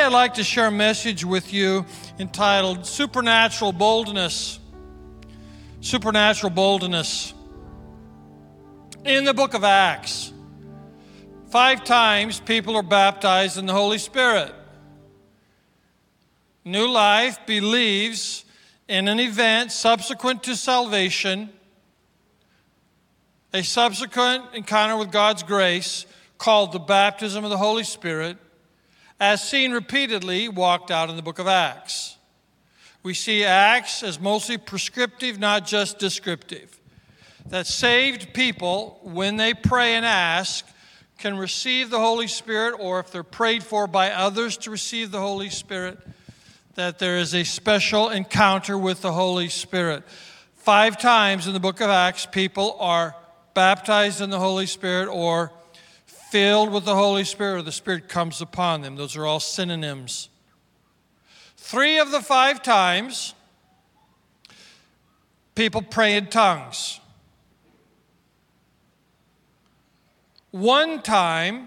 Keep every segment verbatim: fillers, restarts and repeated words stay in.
I'd like to share a message with you entitled Supernatural Boldness. Supernatural Boldness. In the book of Acts, five times people are baptized in the Holy Spirit. New Life believes in an event subsequent to salvation, a subsequent encounter with God's grace called the baptism of the Holy Spirit, as seen repeatedly walked out in the book of Acts. We see Acts as mostly prescriptive, not just descriptive. That saved people, when they pray and ask, can receive the Holy Spirit, or if they're prayed for by others to receive the Holy Spirit, that there is a special encounter with the Holy Spirit. Five times in the book of Acts, people are baptized in the Holy Spirit or filled with the Holy Spirit, or the Spirit comes upon them. Those are all synonyms. Three of the five times, people pray in tongues. One time,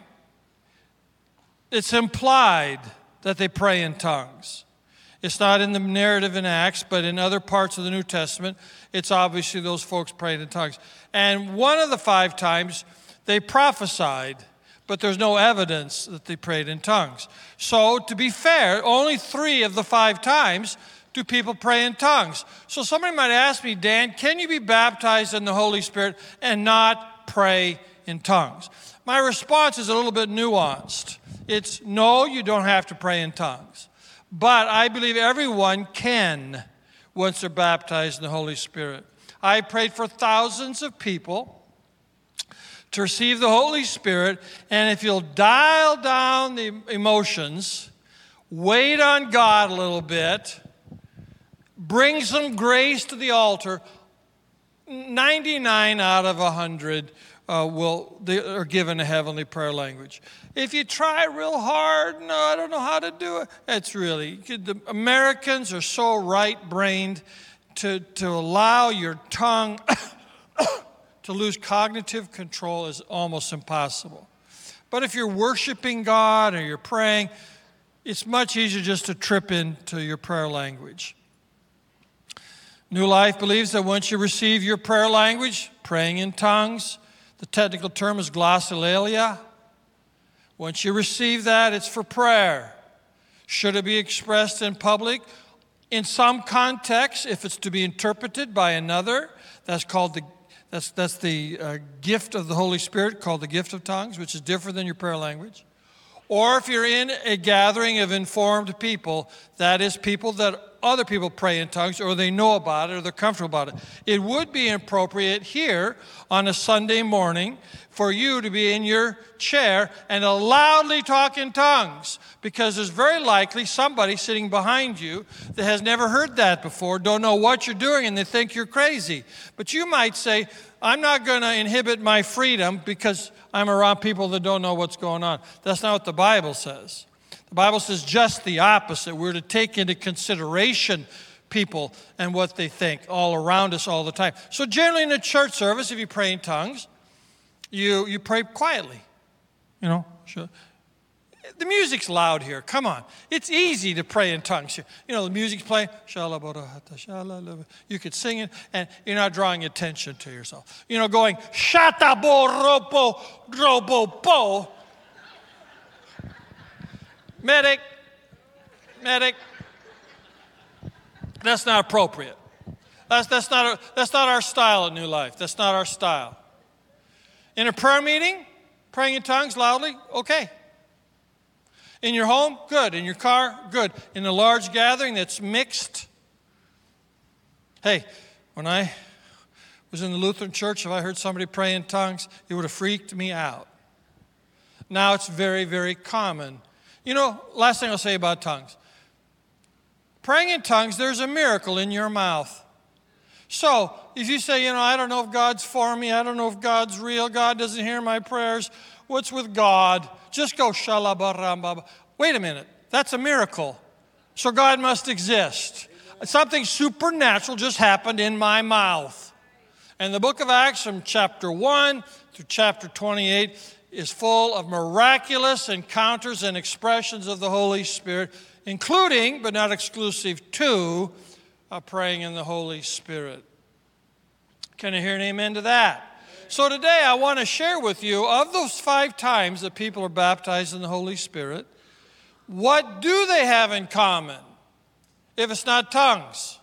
it's implied that they pray in tongues. It's not in the narrative in Acts, but in other parts of the New Testament, it's obviously those folks prayed in tongues. And one of the five times, they prophesied, but there's no evidence that they prayed in tongues. So, to be fair, only three of the five times do people pray in tongues. So somebody might ask me, Dan, can you be baptized in the Holy Spirit and not pray in tongues? My response is a little bit nuanced. It's no, you don't have to pray in tongues. But I believe everyone can once they're baptized in the Holy Spirit. I prayed for thousands of people to receive the Holy Spirit, and if you'll dial down the emotions, wait on God a little bit, bring some grace to the altar, ninety-nine out of one hundred uh, will they are given a heavenly prayer language. If you try real hard, no, I don't know how to do it. It's really, the Americans are so right-brained to, to allow your tongue to lose cognitive control is almost impossible. But if you're worshiping God or you're praying, it's much easier just to trip into your prayer language. New Life believes that once you receive your prayer language, praying in tongues, the technical term is glossolalia. Once you receive that, it's for prayer. Should it be expressed in public? In some contexts, if it's to be interpreted by another, that's called the That's, that's the uh, gift of the Holy Spirit, called the gift of tongues, which is different than your prayer language. Or if you're in a gathering of informed people, that is people that other people pray in tongues, or they know about it, or they're comfortable about it. It would be appropriate here on a Sunday morning for you to be in your chair and loudly talk in tongues, because there's very likely somebody sitting behind you that has never heard that before, don't know what you're doing, and they think you're crazy. But you might say, I'm not going to inhibit my freedom because I'm around people that don't know what's going on. That's not what the Bible says. The Bible says just the opposite. We're to take into consideration people and what they think all around us all the time. So generally in a church service, if you pray in tongues, you, you pray quietly. You know, sure. The music's loud here. Come on. It's easy to pray in tongues. You know, the music's playing. You could sing it, and you're not drawing attention to yourself. You know, going, Shataboropo, Drobopo. Medic, medic. That's not appropriate. That's, that's, not a, that's not our style at New Life. That's not our style. In a prayer meeting, praying in tongues loudly, okay. In your home, good. In your car, good. In a large gathering that's mixed. Hey, when I was in the Lutheran church, if I heard somebody pray in tongues, it would have freaked me out. Now it's very, very common. You know, last thing I'll say about tongues. Praying in tongues, there's a miracle in your mouth. So, if you say, you know, I don't know if God's for me, I don't know if God's real, God doesn't hear my prayers, what's with God? Just go shalabarambaba. Wait a minute, that's a miracle. So God must exist. Something supernatural just happened in my mouth. And the book of Acts from chapter one through chapter twenty-eight is full of miraculous encounters and expressions of the Holy Spirit, including, but not exclusive to, uh, praying in the Holy Spirit. Can I hear an amen to that? So today I want to share with you, of those five times that people are baptized in the Holy Spirit, what do they have in common if it's not tongues?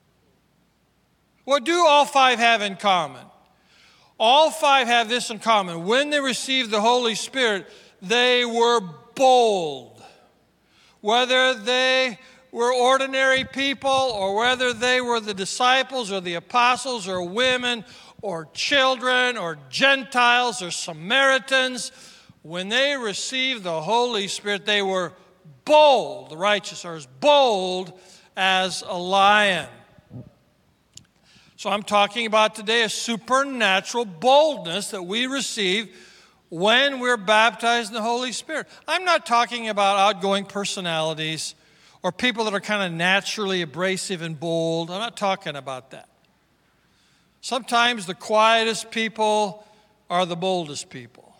What do all five have in common? All five have this in common. When they received the Holy Spirit, they were bold. Whether they were ordinary people or whether they were the disciples or the apostles or women or children or Gentiles or Samaritans, when they received the Holy Spirit, they were bold. The righteous are as bold as a lion. So I'm talking about today a supernatural boldness that we receive when we're baptized in the Holy Spirit. I'm not talking about outgoing personalities or people that are kind of naturally abrasive and bold. I'm not talking about that. Sometimes the quietest people are the boldest people.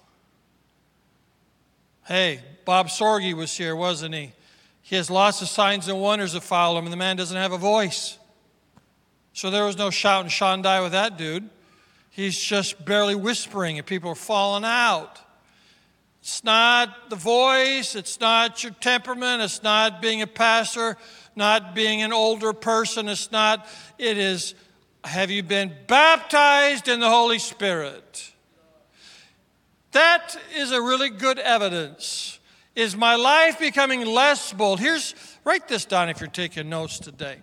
Hey, Bob Sorge was here, wasn't he? He has lots of signs and wonders that follow him, and the man doesn't have a voice. So there was no shout and Shondai with that dude. He's just barely whispering, and people are falling out. It's not the voice, it's not your temperament, it's not being a pastor, not being an older person, it's not, it is, have you been baptized in the Holy Spirit? That is a really good evidence. Is my life becoming less bold? Here's, write this down if you're taking notes today.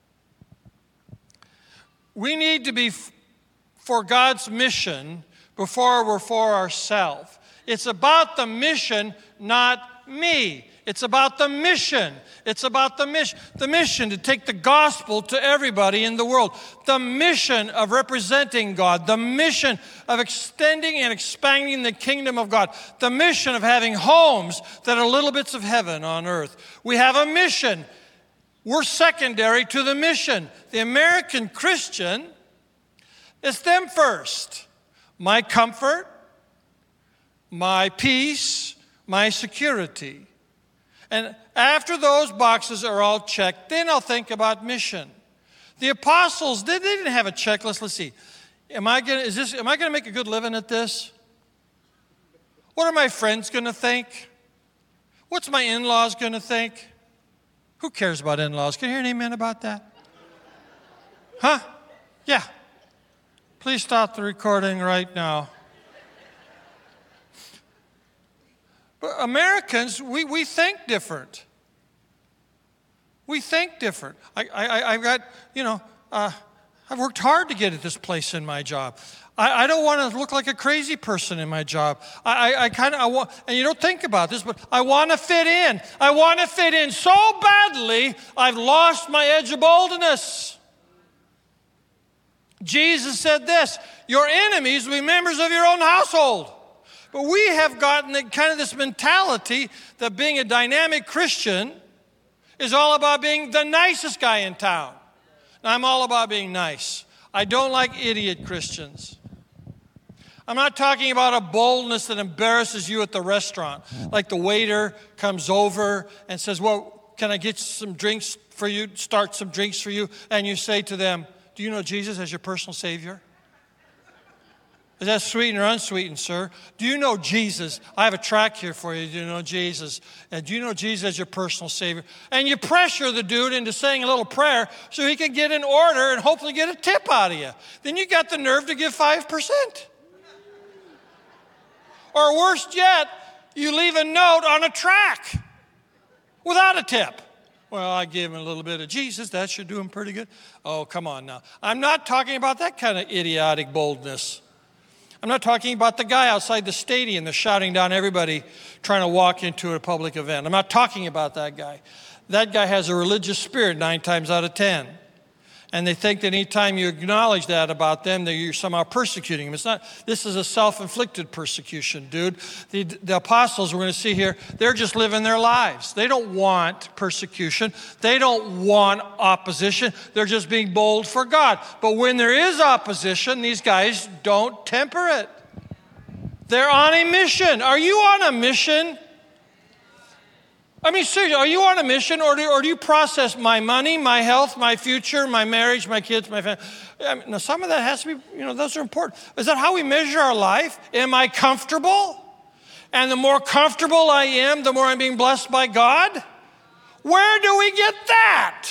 We need to be f- for God's mission before we're for ourselves. It's about the mission, not me. It's about the mission. It's about the mission. The mission to take the gospel to everybody in the world. The mission of representing God. The mission of extending and expanding the kingdom of God. The mission of having homes that are little bits of heaven on earth. We have a mission. We're secondary to the mission. The American Christian, it's them first. My comfort, my peace, my security. And after those boxes are all checked, then I'll think about mission. The apostles, they, they didn't have a checklist. Let's see. Am I gonna, is this, am I going to make a good living at this? What are my friends going to think? What's my in-laws going to think? Who cares about in-laws? Can you hear an amen about that? Huh? Yeah. Please stop the recording right now. But Americans, we, we think different. We think different. I, I, I've got, you know, uh, I've worked hard to get at this place in my job. I, I don't want to look like a crazy person in my job. I, I, I kind of, I want, and you don't think about this, but I want to fit in. I want to fit in so badly, I've lost my edge of boldness. Jesus said this, your enemies will be members of your own household. But we have gotten the, kind of this mentality that being a dynamic Christian is all about being the nicest guy in town. Now, I'm all about being nice. I don't like idiot Christians. I'm not talking about a boldness that embarrasses you at the restaurant. Like the waiter comes over and says, well, can I get some drinks for you, start some drinks for you? And you say to them, do you know Jesus as your personal Savior? Is that sweetened or unsweetened, sir? Do you know Jesus? I have a tract here for you. Do you know Jesus? And do you know Jesus as your personal Savior? And you pressure the dude into saying a little prayer so he can get an order and hopefully get a tip out of you. Then you got the nerve to give five percent. Or worse yet, you leave a note on a track without a tip. Well, I gave him a little bit of Jesus. That should do him pretty good. Oh, come on now. I'm not talking about that kind of idiotic boldness. I'm not talking about the guy outside the stadium that's shouting down everybody trying to walk into a public event. I'm not talking about that guy. That guy has a religious spirit nine times out of ten. And they think that any time you acknowledge that about them, that you're somehow persecuting them. It's not. This is a self-inflicted persecution, dude. The, the apostles we're going to see here, they're just living their lives. They don't want persecution. They don't want opposition. They're just being bold for God. But when there is opposition, these guys don't temper it. They're on a mission. Are you on a mission? I mean, seriously, are you on a mission, or do, or do you process my money, my health, my future, my marriage, my kids, my family? I mean, now, some of that has to be, you know, those are important. Is that how we measure our life? Am I comfortable? And the more comfortable I am, the more I'm being blessed by God? Where do we get that?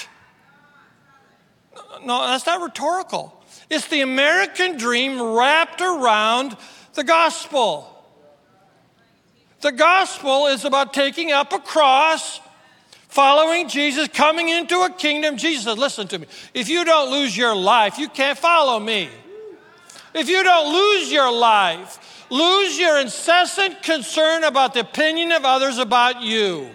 No, that's not rhetorical. It's the American dream wrapped around the gospel. The gospel is about taking up a cross, following Jesus, coming into a kingdom. Jesus said, listen to me. If you don't lose your life, you can't follow me. If you don't lose your life, lose your incessant concern about the opinion of others about you.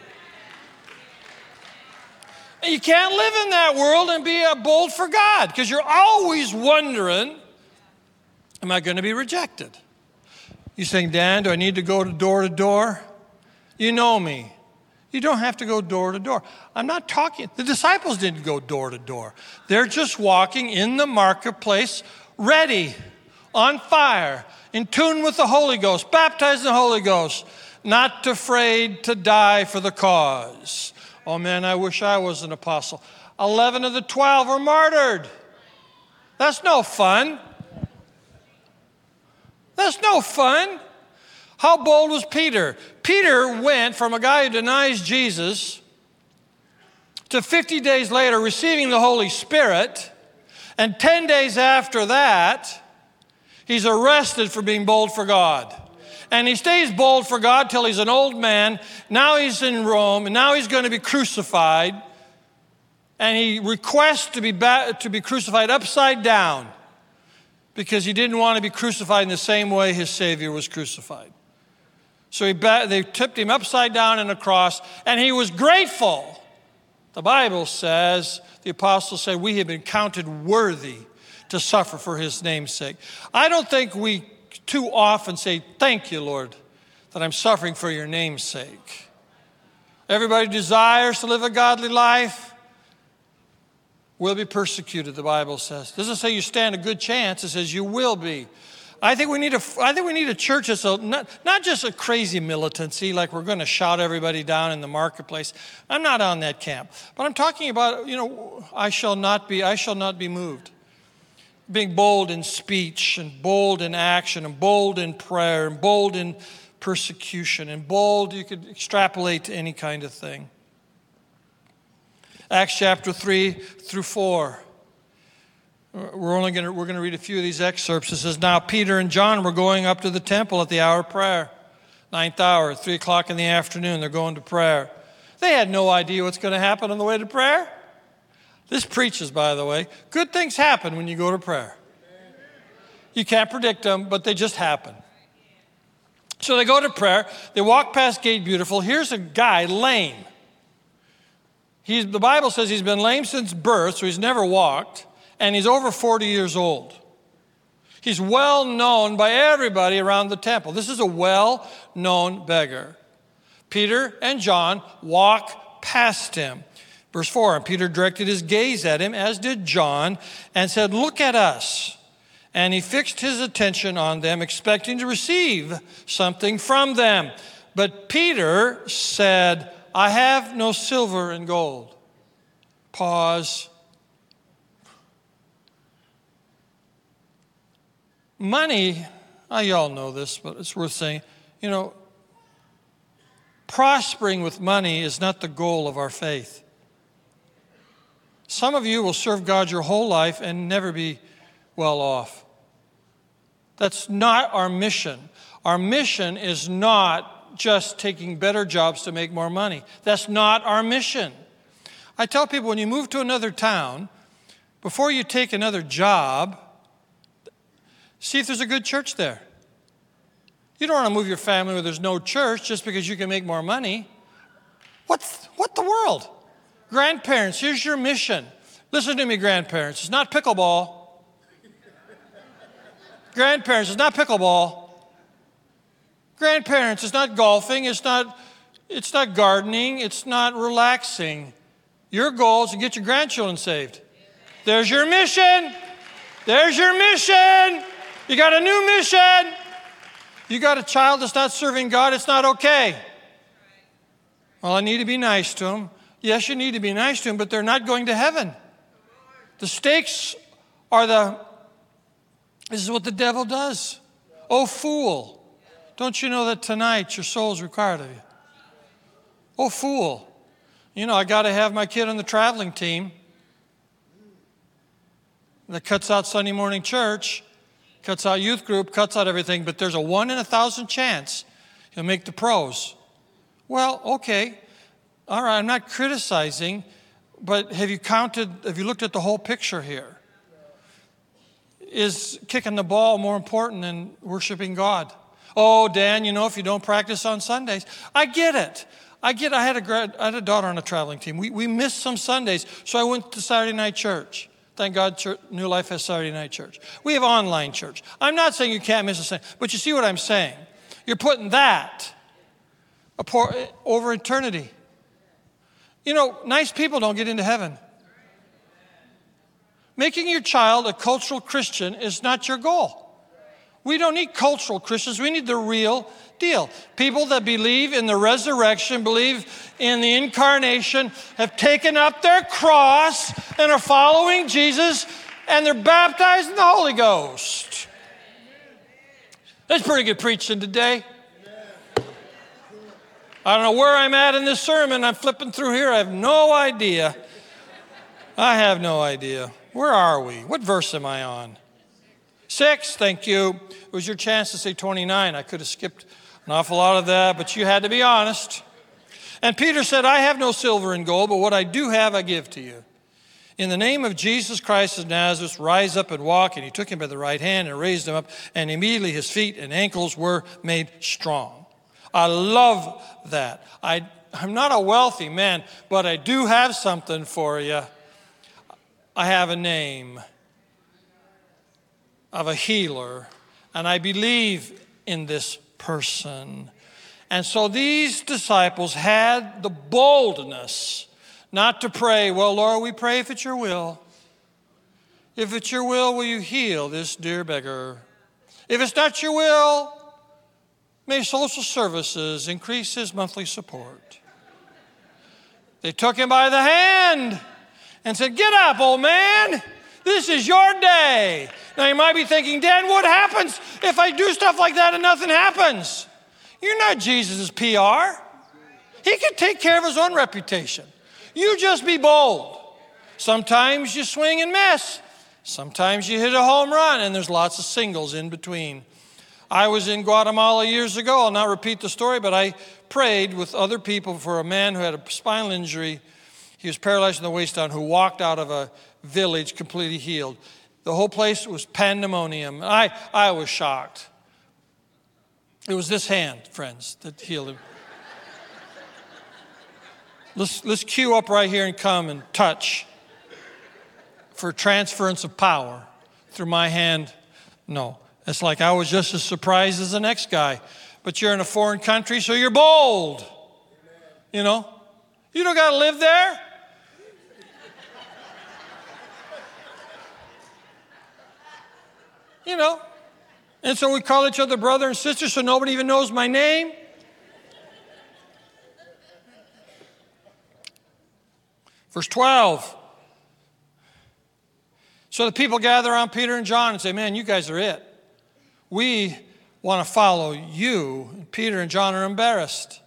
You can't live in that world and be bold for God, because you're always wondering, am I going to be rejected? You're saying, Dan, do I need to go to door to door? You know me. You don't have to go door to door. I'm not talking, the disciples didn't go door to door. They're just walking in the marketplace, ready, on fire, in tune with the Holy Ghost, baptized in the Holy Ghost, not afraid to die for the cause. Oh man, I wish I was an apostle. Eleven of the twelve were martyred. That's no fun. That's no fun. How bold was Peter? Peter went from a guy who denies Jesus to fifty days later receiving the Holy Spirit, and ten days after that, he's arrested for being bold for God. And he stays bold for God till he's an old man. Now he's in Rome, and now he's going to be crucified. And he requests to be, ba- to be crucified upside down, because he didn't want to be crucified in the same way his Savior was crucified. So he ba- they tipped him upside down in a cross, and he was grateful. The Bible says, the apostles said, we have been counted worthy to suffer for his name's sake. I don't think we too often say, thank you, Lord, that I'm suffering for your name's sake. Everybody desires to live a godly life, will be persecuted, the Bible says. It doesn't say you stand a good chance, it says you will be. I think we need a, I think we need a church that's a, not, not just a crazy militancy, like we're going to shout everybody down in the marketplace. I'm not on that camp. But I'm talking about, you know, I shall not be, I shall not be moved. Being bold in speech, and bold in action, and bold in prayer, and bold in persecution, and bold, you could extrapolate to any kind of thing. Acts chapter three through four. We're only going to, we're going to read a few of these excerpts. It says, now Peter and John were going up to the temple at the hour of prayer. Ninth hour, three o'clock in the afternoon, they're going to prayer. They had no idea what's going to happen on the way to prayer. This preaches, by the way. Good things happen when you go to prayer. You can't predict them, but they just happen. So they go to prayer. They walk past Gate Beautiful. Here's a guy lame. He's, the Bible says he's been lame since birth, so he's never walked, and he's over forty years old. He's well known by everybody around the temple. This is a well-known beggar. Peter and John walk past him. Verse four, and Peter directed his gaze at him, as did John, and said, look at us. And he fixed his attention on them, expecting to receive something from them. But Peter said, I have no silver and gold. Pause. Money, oh, you all know this, but it's worth saying, you know, prospering with money is not the goal of our faith. Some of you will serve God your whole life and never be well off. That's not our mission. Our mission is not just taking better jobs to make more money. That's not our mission. I tell people, when you move to another town, before you take another job, see if there's a good church there. You don't want to move your family where there's no church just because you can make more money. What's, what the world? Grandparents, here's your mission. Listen to me, grandparents. It's not pickleball. Grandparents, it's not pickleball. Grandparents, it's not golfing. It's not, it's not gardening. It's not relaxing. Your goal is to get your grandchildren saved. There's your mission. There's your mission. You got a new mission. You got a child that's not serving God, it's not okay. Well, I need to be nice to them. Yes, you need to be nice to them, but they're not going to heaven. The stakes are the, this is what the devil does. Oh, fool, don't you know that tonight your soul is required of you? Oh, fool. You know, I got to have my kid on the traveling team that cuts out Sunday morning church, cuts out youth group, cuts out everything, but there's a one in a thousand chance he'll make the pros. Well, okay, all right, I'm not criticizing, but have you counted, have you looked at the whole picture here? Is kicking the ball more important than worshiping God? Oh, Dan, you know, if you don't practice on Sundays, I get it. I get. I had a grad, I had a daughter on a traveling team. We we missed some Sundays, so I went to Saturday night church. Thank God, church, New Life has Saturday night church. We have online church. I'm not saying you can't miss a Sunday, but you see what I'm saying. You're putting that over eternity. You know, nice people don't get into heaven. Making your child a cultural Christian is not your goal. We don't need cultural Christians. We need the real deal. People that believe in the resurrection, believe in the incarnation, have taken up their cross and are following Jesus, and they're baptized in the Holy Ghost. That's pretty good preaching today. I don't know where I'm at in this sermon. I'm flipping through here. I have no idea. I have no idea. Where are we? What verse am I on? Six, thank you. It was your chance to say twenty-nine. I could have skipped an awful lot of that, but you had to be honest. And Peter said, I have no silver and gold, but what I do have I give to you. In the name of Jesus Christ of Nazareth, rise up and walk. And he took him by the right hand and raised him up, and immediately his feet and ankles were made strong. I love that. I, I'm not a wealthy man, but I do have something for you. I have a name of a healer, and I believe in this person. And so these disciples had the boldness not to pray, well, Lord, we pray if it's your will. If it's your will, will you heal this dear beggar? If it's not your will, may social services increase his monthly support. They took him by the hand and said, get up, old man. This is your day. Now you might be thinking, Dan, what happens if I do stuff like that and nothing happens? You're not Jesus' P R. He can take care of his own reputation. You just be bold. Sometimes you swing and miss. Sometimes you hit a home run, and there's lots of singles in between. I was in Guatemala years ago. I'll not repeat the story, but I prayed with other people for a man who had a spinal injury. He was paralyzed from the waist down, who walked out of a village completely healed. The whole place was pandemonium. I, I was shocked. It was this hand, friends, that healed him. Let's, let's queue up right here and come and touch for transference of power through my hand. No, it's like I was just as surprised as the next guy. But you're in a foreign country, so you're bold. You know, you don't got to live there. You know, and so we call each other brother and sister, so nobody even knows my name. Verse twelve. So the people gather around Peter and John and say, man, you guys are it. We want to follow you. And Peter and John are embarrassed.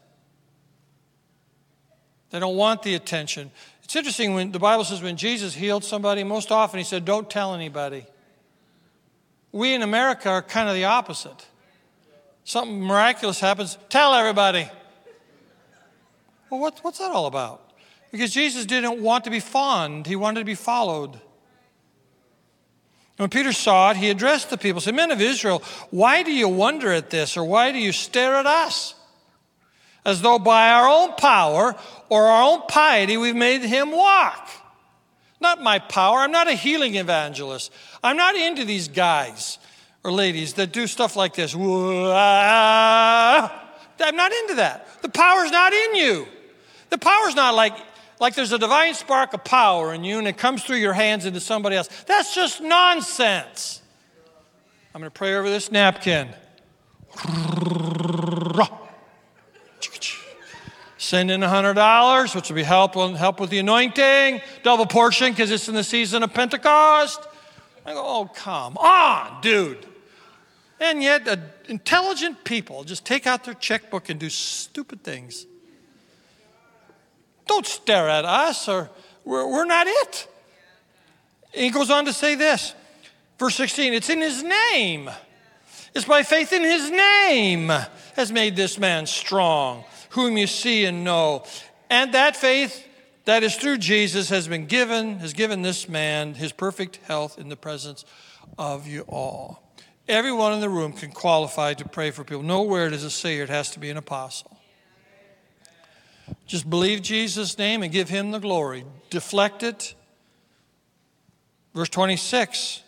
They don't want the attention. It's interesting when the Bible says when Jesus healed somebody, most often he said, don't tell anybody. We in America are kind of the opposite. Something miraculous happens, tell everybody. Well, what, what's that all about? Because Jesus didn't want to be fawned. He wanted to be followed. When Peter saw it, he addressed the people, said, men of Israel, why do you wonder at this, or why do you stare at us? As though by our own power or our own piety we've made him walk. Not my power. I'm not a healing evangelist. I'm not into these guys or ladies that do stuff like this. I'm not into that. The power's not in you. The power's not like, like there's a divine spark of power in you and it comes through your hands into somebody else. That's just nonsense. I'm going to pray over this napkin. Send in one hundred dollars, which will be help, help with the anointing. Double portion because it's in the season of Pentecost. I go, oh, come on, dude. And yet, uh, intelligent people just take out their checkbook and do stupid things. Don't stare at us, or we're, we're not it. And he goes on to say this, verse sixteen, it's in his name. It's by faith in his name has made this man strong, whom you see and know. And that faith that is through Jesus has been given, has given this man his perfect health in the presence of you all. Everyone in the room can qualify to pray for people. Nowhere does it say it has to be an apostle. Just believe Jesus' name and give him the glory. Deflect it. Verse twenty-six.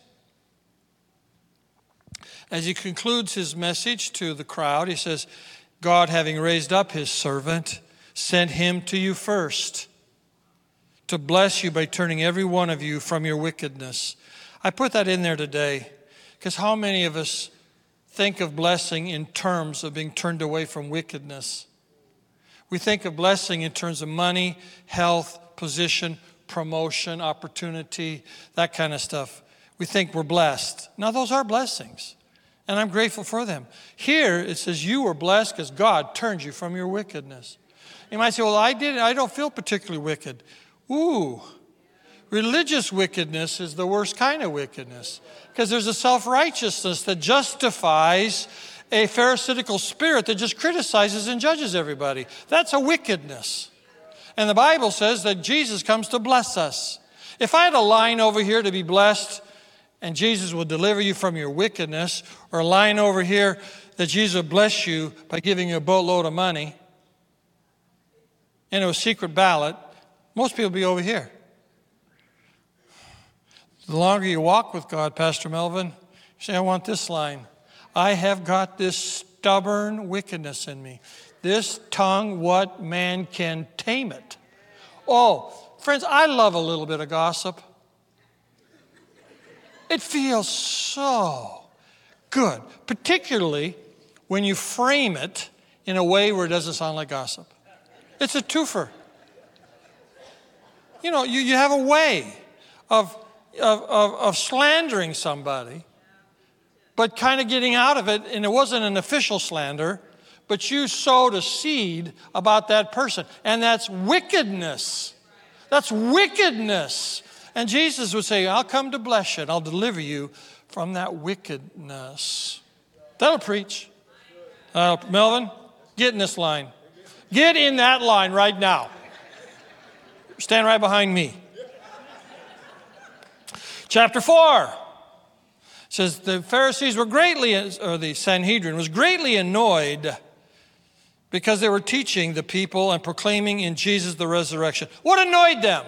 As he concludes his message to the crowd, he says, God, having raised up his servant, sent him to you first to bless you by turning every one of you from your wickedness. I put that in there today because how many of us think of blessing in terms of being turned away from wickedness? We think of blessing in terms of money, health, position, promotion, opportunity, that kind of stuff. We think we're blessed. Now, those are blessings, and I'm grateful for them. Here, it says you were blessed because God turned you from your wickedness. You might say, well, I didn't. I don't feel particularly wicked. Ooh, religious wickedness is the worst kind of wickedness because there's a self-righteousness that justifies a pharisaical spirit that just criticizes and judges everybody. That's a wickedness. And the Bible says that Jesus comes to bless us. If I had a line over here to be blessed and Jesus will deliver you from your wickedness, or a line over here that Jesus will bless you by giving you a boatload of money, and a secret ballot, most people will be over here. The longer you walk with God, Pastor Melvin, you say, I want this line. I have got this stubborn wickedness in me. This tongue, what man can tame it? Oh, friends, I love a little bit of gossip. It feels so good, particularly when you frame it in a way where it doesn't sound like gossip. It's a twofer. You know, you, you have a way of, of, of, of slandering somebody, but kind of getting out of it, and it wasn't an official slander, but you sowed a seed about that person, and that's wickedness. That's wickedness. And Jesus would say, I'll come to bless you, and I'll deliver you from that wickedness. That'll preach. Uh, Melvin, get in this line. Get in that line right now. Stand right behind me. Chapter four says the Pharisees were greatly, or the Sanhedrin was greatly annoyed because they were teaching the people and proclaiming in Jesus the resurrection. What annoyed them?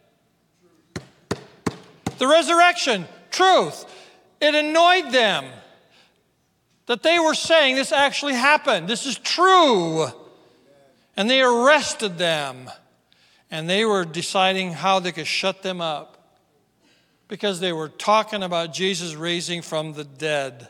The resurrection, truth. It annoyed them that they were saying this actually happened. This is true. And they arrested them. And they were deciding how they could shut them up because they were talking about Jesus raising from the dead.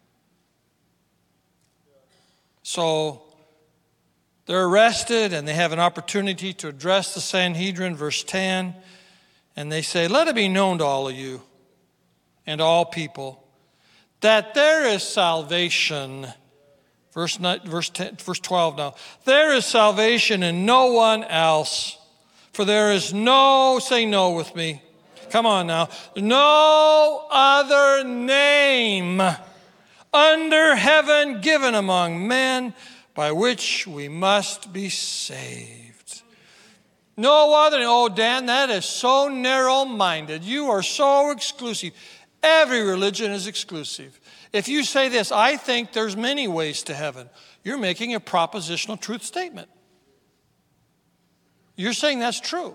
So they're arrested and they have an opportunity to address the Sanhedrin, verse ten. And they say, let it be known to all of you and all people that there is salvation. Verse, verse, ten, verse twelve now. There is salvation in no one else. For there is no, say no with me. Come on now. No other name under heaven given among men by which we must be saved. No other. Oh, Dan, that is so narrow-minded. You are so exclusive. Every religion is exclusive. If you say this, I think there's many ways to heaven, you're making a propositional truth statement. You're saying that's true.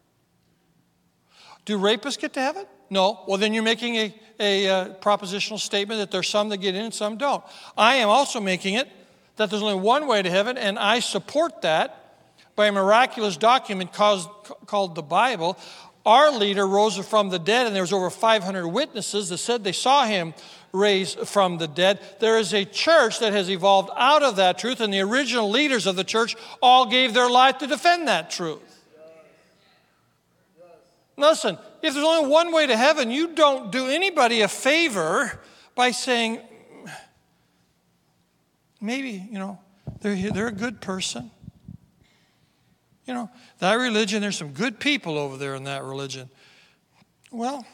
Do rapists get to heaven? No. Well, then you're making a, a, a propositional statement that there's some that get in and some don't. I am also making it that there's only one way to heaven, and I support that by a miraculous document called, called the Bible. Our leader rose from the dead, and there was over five hundred witnesses that said they saw him raised from the dead. There is a church that has evolved out of that truth, and the original leaders of the church all gave their life to defend that truth. Listen, if there's only one way to heaven, you don't do anybody a favor by saying, maybe, you know, they're, they're a good person. You know, that religion, there's some good people over there in that religion. Well,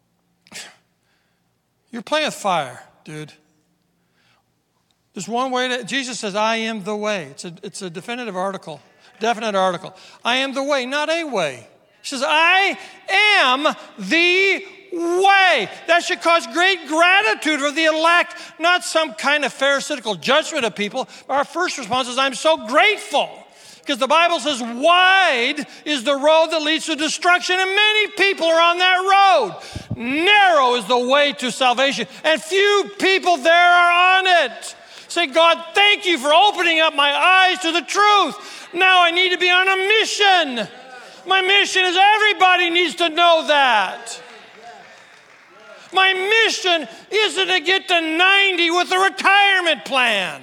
you're playing with fire, dude. There's one way to, Jesus says, I am the way. It's a, it's a definitive article, definite article. I am the way, not a way. He says, I am the way. That should cause great gratitude for the elect, not some kind of pharisaical judgment of people. Our first response is, I'm so grateful. Because the Bible says, wide is the road that leads to destruction, and many people are on that road. Narrow is the way to salvation, and few people there are on it. Say, God, thank you for opening up my eyes to the truth. Now I need to be on a mission. My mission is everybody needs to know that. My mission isn't to get to ninety with a retirement plan.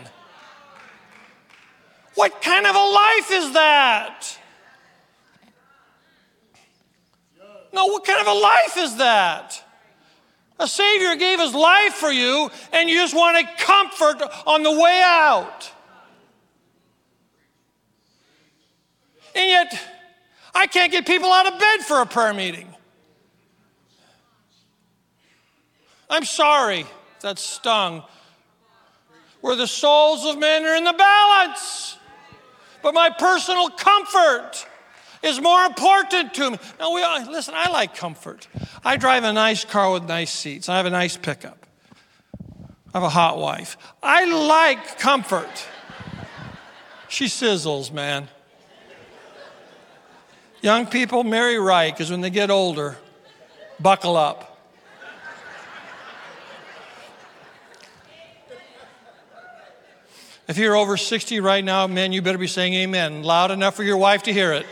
What kind of a life is that? No, what kind of a life is that? A Savior gave his life for you, and you just want a comfort on the way out. And yet, I can't get people out of bed for a prayer meeting. I'm sorry if that stung. Where the souls of men are in the balance. But my personal comfort is more important to me. Now, we all, listen, I like comfort. I drive a nice car with nice seats. I have a nice pickup. I have a hot wife. I like comfort. She sizzles, man. Young people, marry right, because when they get older, buckle up. If you're over sixty right now, men, you better be saying amen, loud enough for your wife to hear it.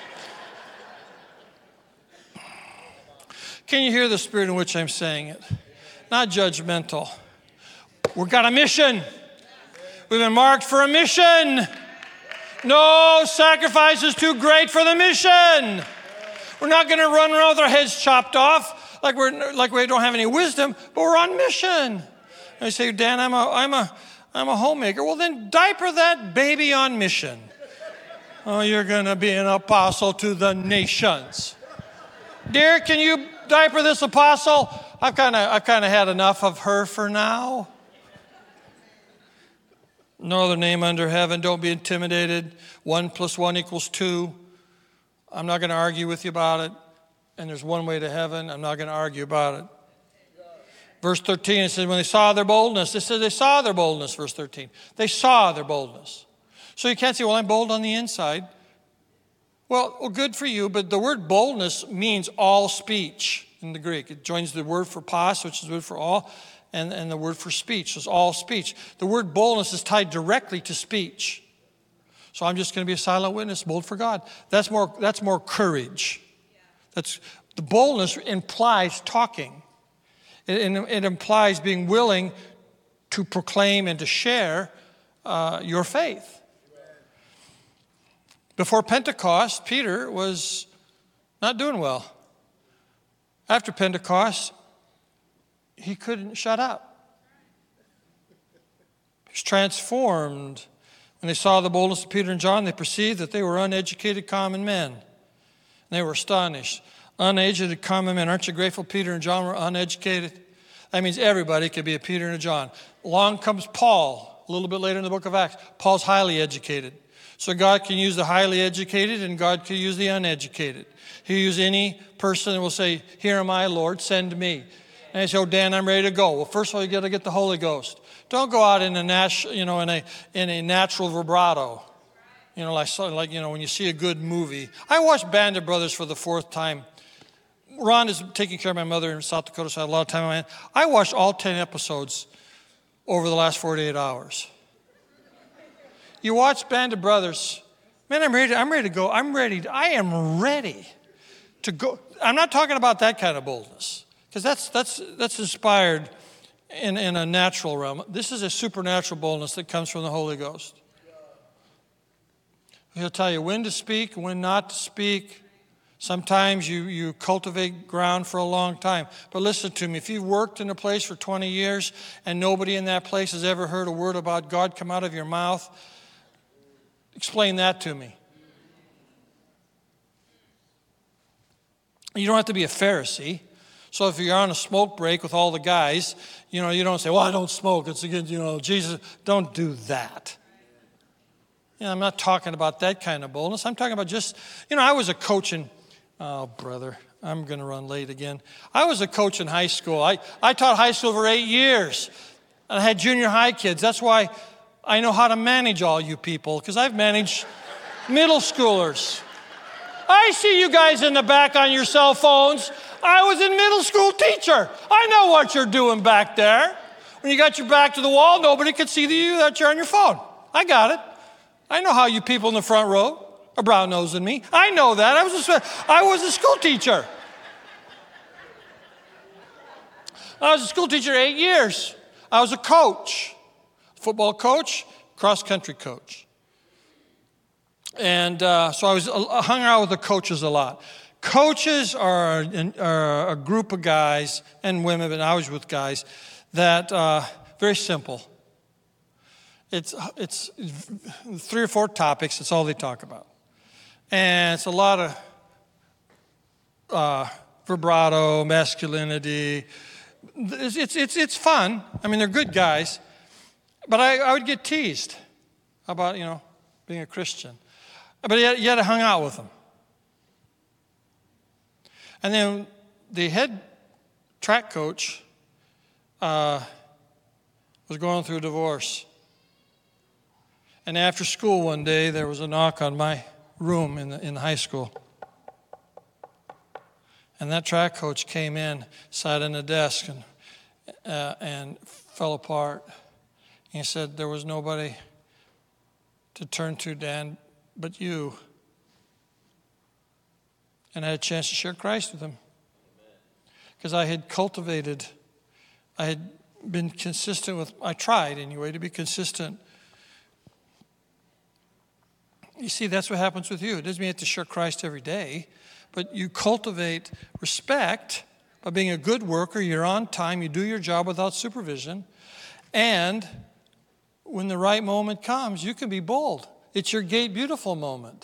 Can you hear the spirit in which I'm saying it? Not judgmental. We've got a mission. We've been marked for a mission. No sacrifice is too great for the mission. We're not going to run around with our heads chopped off like we're like we don't have any wisdom, but we're on mission. And I say, Dan, I'm a I'm a I'm a homemaker. Well, then diaper that baby on mission. Oh, you're going to be an apostle to the nations. Dear, can you diaper this apostle? I've kind of I've kind of had enough of her for now. No other name under heaven. Don't be intimidated. One plus one equals two. I'm not going to argue with you about it. And there's one way to heaven. I'm not going to argue about it. Verse thirteen, it says, when they saw their boldness, it says they saw their boldness, verse thirteen. They saw their boldness. So you can't say, well, I'm bold on the inside. Well, well, good for you, but the word boldness means all speech in the Greek. It joins the word for pas, which is the word for all, and, and the word for speech. So it's all speech. The word boldness is tied directly to speech. So I'm just going to be a silent witness, bold for God. That's more, that's more courage. That's, the boldness implies talking. It, it implies being willing to proclaim and to share uh, your faith. Before Pentecost, Peter was not doing well. After Pentecost, he couldn't shut up. He was transformed. When they saw the boldness of Peter and John, they perceived that they were uneducated common men. And they were astonished. Uneducated common men. Aren't you grateful Peter and John were uneducated? That means everybody could be a Peter and a John. Along comes Paul, a little bit later in the book of Acts. Paul's highly educated. So God can use the highly educated and God can use the uneducated. He'll use any person and will say, here am I, Lord, send me. And they say, oh, Dan, I'm ready to go. Well, first of all, you got to get the Holy Ghost. Don't go out in a, nat- you know, in a, in a natural vibrato. You know, like, like, you know, when you see a good movie. I watched Band of Brothers for the fourth time. Ron is taking care of my mother in South Dakota, so I had a lot of time on my hand. I watched all ten episodes over the last forty-eight hours. You watch Band of Brothers, man, I'm ready. To, I'm ready to go. I'm ready. To, I am ready to go. I'm not talking about that kind of boldness, because that's that's that's inspired in, in a natural realm. This is a supernatural boldness that comes from the Holy Ghost. He'll tell you when to speak, when not to speak. Sometimes you, you cultivate ground for a long time. But listen to me, if you've worked in a place for twenty years and nobody in that place has ever heard a word about God come out of your mouth, explain that to me. You don't have to be a Pharisee. So if you're on a smoke break with all the guys, you know, you don't say, well, I don't smoke. It's against, you know, Jesus. Don't do that. You know, I'm not talking about that kind of boldness. I'm talking about just, you know, I was a coach in, oh, brother, I'm going to run late again. I was a coach in high school. I, I taught high school for eight years. And I had junior high kids. That's why I know how to manage all you people, because I've managed middle schoolers. I see you guys in the back on your cell phones. I was a middle school teacher. I know what you're doing back there. When you got your back to the wall, nobody could see you that you're on your phone. I got it. I know how you people in the front row are brown-nosing me. I know that. I was a, I was a school teacher. I was a school teacher eight years. I was a coach, football coach, cross-country coach. And uh, so I was I hung out with the coaches a lot. Coaches are, are a group of guys and women, but I was with guys that uh, very simple. It's it's three or four topics. That's all they talk about, and it's a lot of uh, vibrato, masculinity. It's, it's it's it's fun. I mean, they're good guys, but I, I would get teased about you know being a Christian, but yet, yet I hung out with them. And then the head track coach uh, was going through a divorce. And after school one day, there was a knock on my room in the, in the high school. And that track coach came in, sat in the desk, and, uh, and fell apart. He said, there was nobody to turn to, Dan, but you. And I had a chance to share Christ with him. Because I had cultivated, I had been consistent with, I tried anyway to be consistent. You see, that's what happens with you. It doesn't mean you have to share Christ every day, but you cultivate respect by being a good worker. You're on time. You do your job without supervision. And when the right moment comes, you can be bold. It's your Gate Beautiful moment.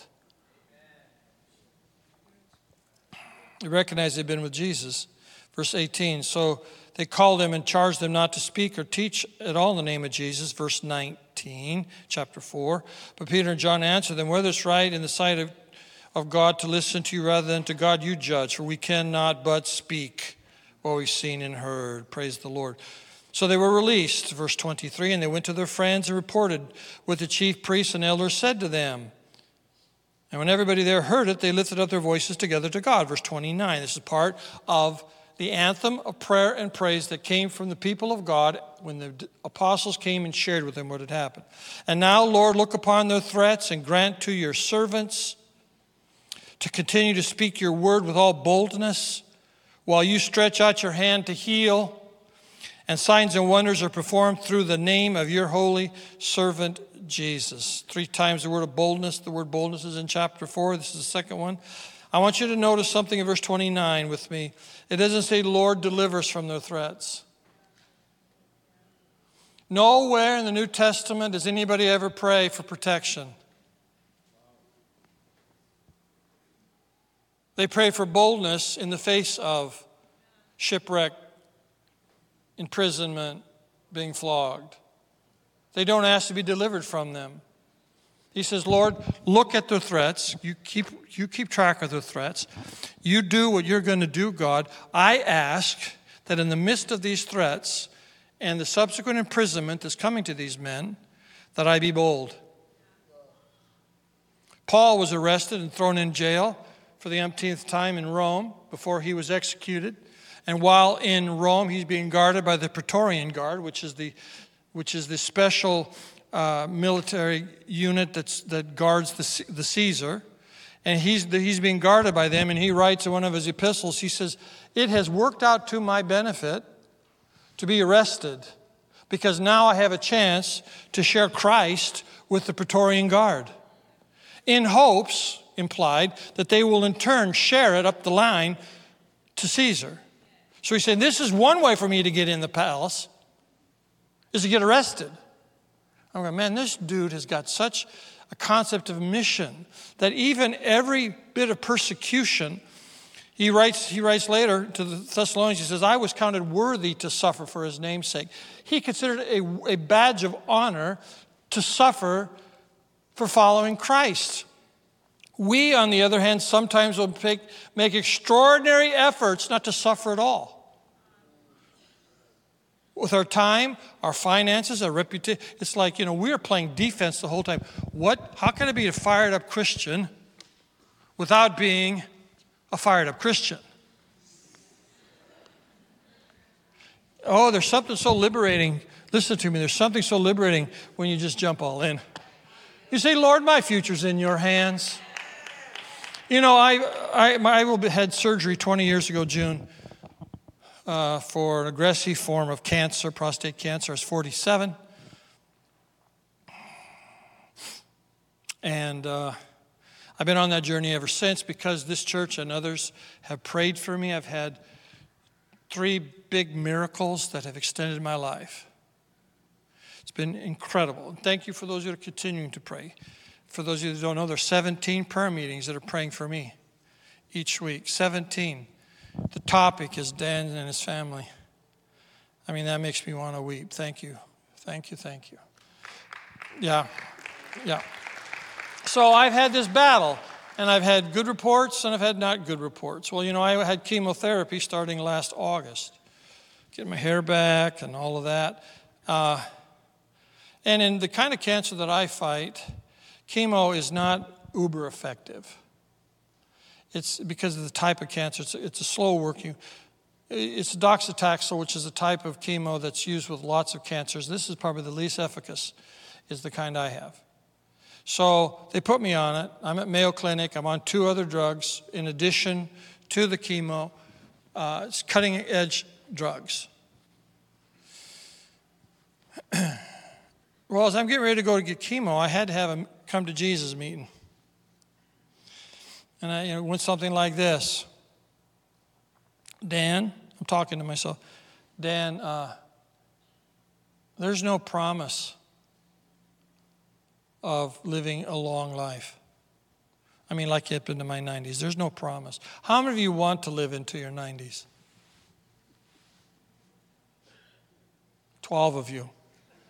You recognize they've been with Jesus. Verse eighteen, so they called them and charged them not to speak or teach at all in the name of Jesus. Verse nineteen, chapter four. But Peter and John answered them, whether it's right in the sight of, of God to listen to you rather than to God, you judge. For we cannot but speak what we've seen and heard. Praise the Lord. So they were released. Verse twenty-three, and they went to their friends and reported what the chief priests and elders said to them. And when everybody there heard it, they lifted up their voices together to God. Verse twenty-nine, this is part of the anthem of prayer and praise that came from the people of God when the apostles came and shared with them what had happened. And now, Lord, look upon their threats and grant to your servants to continue to speak your word with all boldness while you stretch out your hand to heal, and signs and wonders are performed through the name of your holy servant Jesus. Three times the word of boldness. The word boldness is in chapter four. This is the second one. I want you to notice something in verse twenty-nine with me. It doesn't say, Lord, deliver us from their threats. Nowhere in the New Testament does anybody ever pray for protection. They pray for boldness in the face of shipwreck, imprisonment, being flogged. They don't ask to be delivered from them. He says, Lord, look at their threats. You keep, you keep track of their threats. You do what you're going to do, God. I ask that in the midst of these threats and the subsequent imprisonment that's coming to these men, that I be bold. Paul was arrested and thrown in jail for the umpteenth time in Rome before he was executed. And while in Rome, he's being guarded by the Praetorian Guard, which is the, which is the special uh, military unit that's, that guards the, the Caesar. And he's, he's being guarded by them, and he writes in one of his epistles, he says, it has worked out to my benefit to be arrested, because now I have a chance to share Christ with the Praetorian Guard, in hopes, implied, that they will in turn share it up the line to Caesar. So he's saying, this is one way for me to get in the palace, is to get arrested. I'm going, man, this dude has got such a concept of mission that even every bit of persecution, he writes, he writes later to the Thessalonians, he says, I was counted worthy to suffer for his name's sake. He considered it a, a badge of honor to suffer for following Christ. We, on the other hand, sometimes will make, make extraordinary efforts not to suffer at all. With our time, our finances, our reputation, it's like, you know, we're playing defense the whole time. What? How can I be a fired up Christian without being a fired up Christian? Oh, there's something so liberating. Listen to me. There's something so liberating when you just jump all in. You say, Lord, my future's in your hands. You know, I I, I will be, had surgery twenty years ago, June, uh, for an aggressive form of cancer, prostate cancer. I was forty-seven. And uh, I've been on that journey ever since, because this church and others have prayed for me. I've had three big miracles that have extended my life. It's been incredible. And thank you for those who are continuing to pray. For those of you that don't know, there's seventeen prayer meetings that are praying for me each week. seventeen. The topic is Dan and his family. I mean, that makes me want to weep. Thank you. Thank you, thank you. Yeah, yeah. So I've had this battle, and I've had good reports, and I've had not good reports. Well, you know, I had chemotherapy starting last August. Getting my hair back and all of that. Uh, and in the kind of cancer that I fight, chemo is not uber effective. It's because of the type of cancer. It's, it's a slow working. It's docetaxel, which is a type of chemo that's used with lots of cancers. This is probably the least efficacious, is the kind I have. So they put me on it. I'm at Mayo Clinic. I'm on two other drugs in addition to the chemo. Uh, it's cutting edge drugs. Well, as I'm getting ready to go to get chemo, I had to have a come to Jesus meeting. And I you know, went something like this. Dan, I'm talking to myself. Dan, uh, there's no promise of living a long life. I mean, like up into my nineties. There's no promise. How many of you want to live into your nineties? Twelve of you.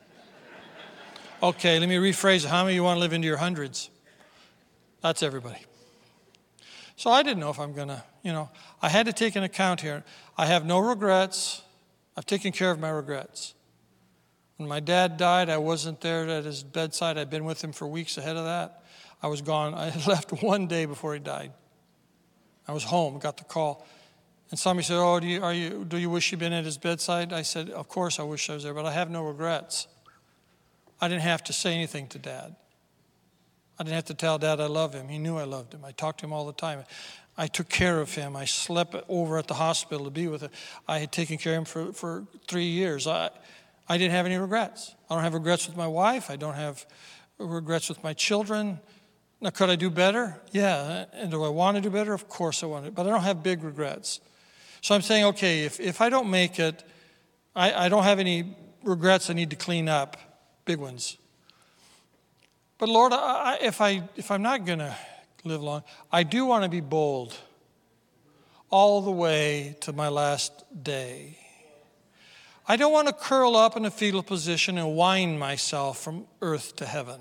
Okay, let me rephrase it. How many of you want to live into your hundreds? That's everybody. So I didn't know if I'm going to, you know, I had to take an account here. I have no regrets. I've taken care of my regrets. When my dad died, I wasn't there at his bedside. I'd been with him for weeks ahead of that. I was gone. I left one day before he died. I was home, got the call. And somebody said, oh, do you, are you, do you wish you'd been at his bedside? I said, of course I wish I was there, but I have no regrets. I didn't have to say anything to Dad. I didn't have to tell Dad I love him. He knew I loved him. I talked to him all the time. I took care of him. I slept over at the hospital to be with him. I had taken care of him for, for three years. I, I didn't have any regrets. I don't have regrets with my wife. I don't have regrets with my children. Now, could I do better? Yeah. And do I want to do better? Of course I want to. But I don't have big regrets. So I'm saying, okay, if, if I don't make it, I, I don't have any regrets I need to clean up, big ones. But Lord, I, if, I, if I'm not going to live long, I do want to be bold all the way to my last day. I don't want to curl up in a fetal position and whine myself from earth to heaven.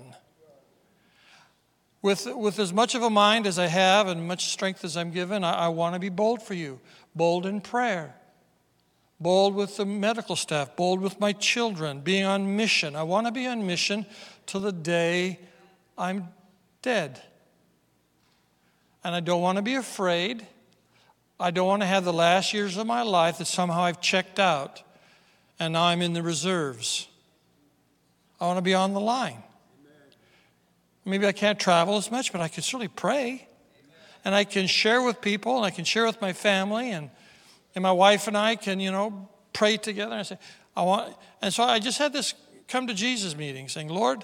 With, with as much of a mind as I have and much strength as I'm given, I, I want to be bold for you. Bold in prayer. Bold with the medical staff. Bold with my children. Being on mission. I want to be on mission till the day I'm dead. And I don't want to be afraid. I don't want to have the last years of my life that somehow I've checked out and now I'm in the reserves. I want to be on the line. Maybe I can't travel as much, but I can certainly pray. and I can share with people, and I can share with my family, and, and my wife and I can, you know, pray together. And I say, I want, and so I just had this come to Jesus meeting saying, Lord,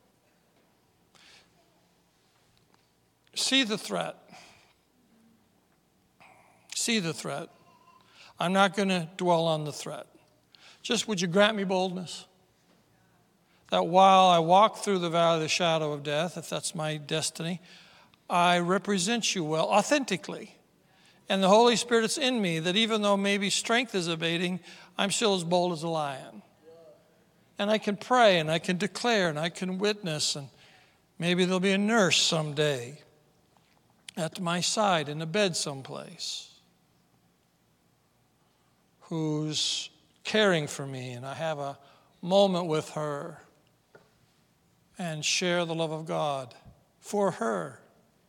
see the threat. See the threat. I'm not going to dwell on the threat. Just would you grant me boldness? That while I walk through the valley of the shadow of death, if that's my destiny, I represent you well, authentically. And the Holy Spirit is in me, that even though maybe strength is abating, I'm still as bold as a lion. And I can pray, and I can declare, and I can witness, and maybe there'll be a nurse someday at my side in a bed someplace who's caring for me, and I have a moment with her and share the love of God for her.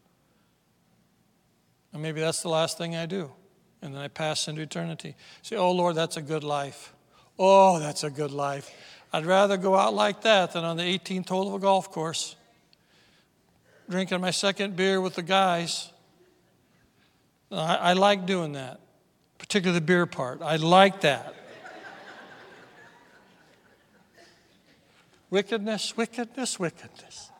And maybe that's the last thing I do. And then I pass into eternity. Say, oh, Lord, that's a good life. Oh, that's a good life. I'd rather go out like that than on the eighteenth hole of a golf course, drinking my second beer with the guys. I, I like doing that, particularly the beer part. I like that. Wickedness, wickedness, wickedness.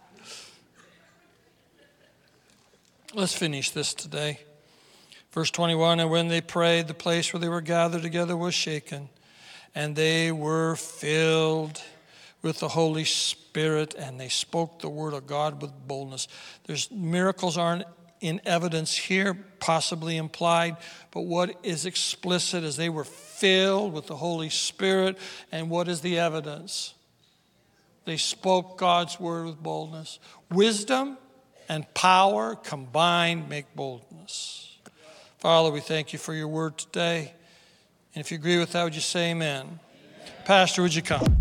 Let's finish this today. Verse twenty-one, and when they prayed, the place where they were gathered together was shaken, and they were filled with the Holy Spirit, and they spoke the word of God with boldness. There's miracles aren't in evidence here, possibly implied, but what is explicit is they were filled with the Holy Spirit, and what is the evidence? They spoke God's word with boldness. Wisdom and power combined make boldness. Father, we thank you for your word today. And if you agree with that, would you say amen? Amen. Pastor, would you come?